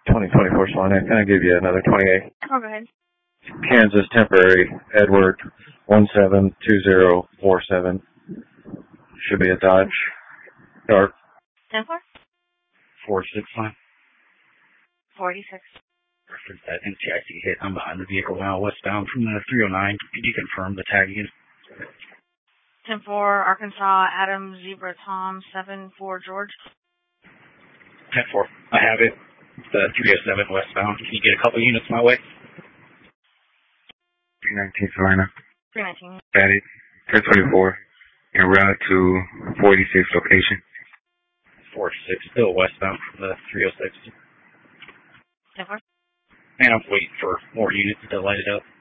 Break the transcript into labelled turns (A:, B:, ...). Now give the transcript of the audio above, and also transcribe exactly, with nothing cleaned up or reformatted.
A: twenty twenty-four Swan. Can I give you another twenty-eight?
B: Oh, go ahead.
A: Kansas temporary Edward one seven two zero four seven. Should be a Dodge Dart.
B: ten four?
C: four six line.
B: forty-six.
C: Reference that N C I C hit. I'm behind the vehicle now, westbound from the three oh nine. Could you confirm the tagging?
B: ten four, Arkansas, Adam, Zebra, Tom, seven four, George.
C: ten four. I have it. The three oh seven westbound. Can you get a couple units my way?
A: three nineteen Salina.
B: three nineteen.
A: Got it. ten twenty-four. En route to forty-six location.
C: forty-six. Still westbound from the three oh six.
B: ten four.
C: And I'm waiting for more units to light it up.